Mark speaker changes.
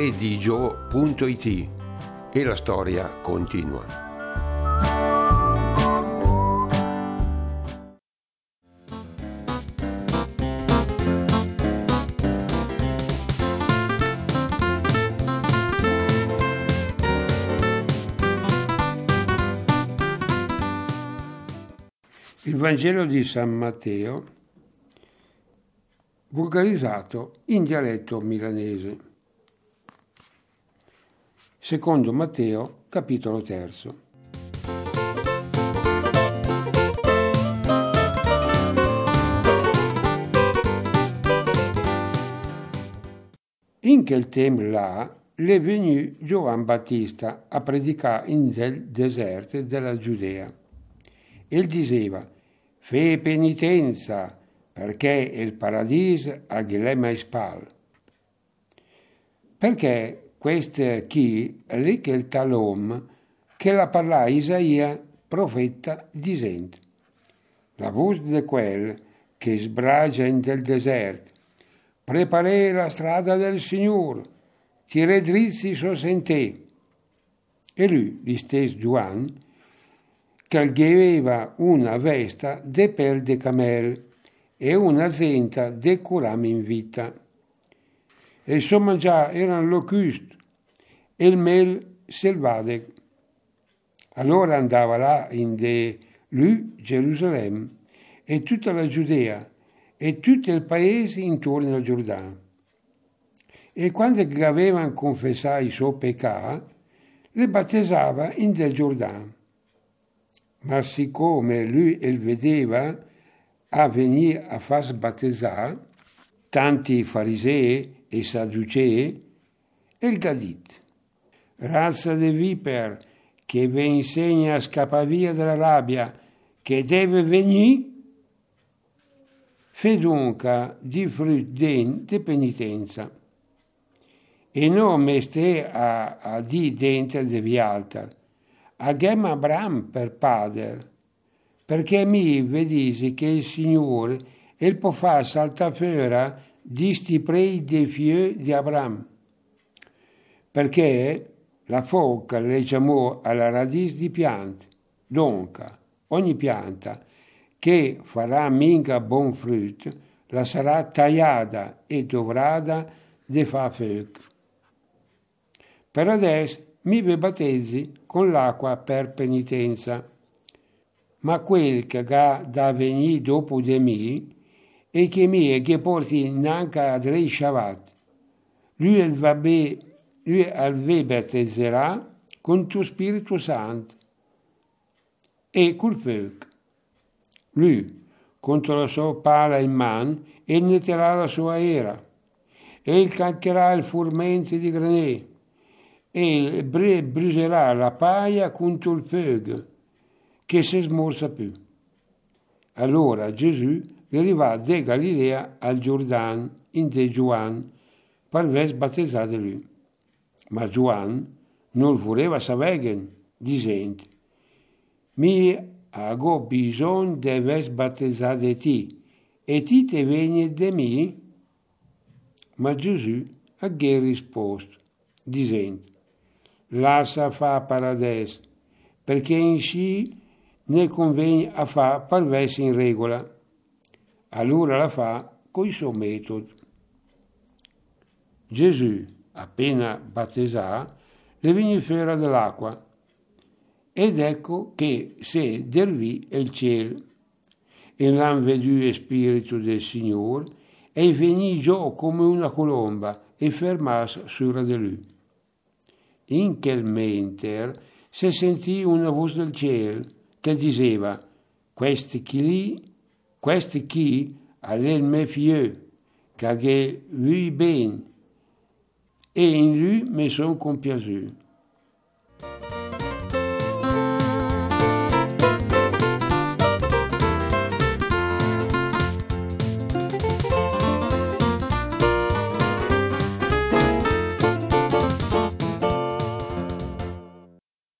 Speaker 1: storie.it e la storia continua.
Speaker 2: Il Vangelo di San Matteo, vulgarizzato in dialetto milanese. Secondo Matteo, capitolo 3. In quel tempo là, le venu Giovan Battista a predicare in del deserto della Giudea. E diceva: «Fai penitenza, perché il paradiso ha le mie spalle». Perché questo qui è lì che il talom che la parla Isaia, profeta, dicendo: «La voce di quel che sbragia in del deserto, preparare la strada del Signore, tire drizzi i suoi sentieri». E lui, lo stesso Giovanni, che aveva una vesta de pel de camel e una zenta de curame in vita. E il suo mangiare erano locusti e il mel selvatico. Allora andava là in de lui Gerusalemme e tutta la Giudea e tutto il paese intorno al Giordano. E quando avevano confessato i suoi peccati, le battezzava in del Giordano. Ma siccome lui il vedeva a venire a far battezzare tanti farisei e sadducei, il gadit: «Razza di viper, che vi insegna a scappare via dalla rabbia che deve venire, fe dunque di frutto di penitenza, e non meste a di dentro di vialta, a gem Abraham per padre, perché mi vedisi che il Signore il può far saltare fuori di sti prei dei figli di Abraham, perché la foca le chiamò alla radice di piante. Dunque, ogni pianta che farà minga buon frutto, la sarà tagliata e dovrada di far fuoco. Per adesso mi vi battezzi con l'acqua per penitenza, ma quel che ha da venire dopo di me e che mi è che porti neanche a Drei Shabbat, lui vi battezzerà con tuo Spirito Santo e col fuoco. Lui, contro la sua pala in mano, e netterà la sua era, e il calcherà il furmento di granè, e brucerà la paia contro il fuoco, che si smorza più. Allora Gesù arrivò da Galilea al Giordano in de Giovan per essere battezzato lui. Ma Giovan non voleva sapere, dicendo: «Mi ho bisogno di essere battezzato di te, e ti te vieni di me?» Ma Gesù ha risposto, dicendo: «Lascia fa per adesso, perché in sì ne conviene a fa per versi in regola». Allora la fa coi suoi metodi. Gesù, appena battezzato, le viene fuori dall'acqua, ed ecco che si dervì il cielo, e l'han veduto il Spirito del Signore, e venì giù come una colomba, e fermarsi sopra di lui. In quel mentre si sentì una voce del cielo che diceva: «Questi chi è il mio figlio, che lui bene, e in lui mi sono compiaciuto».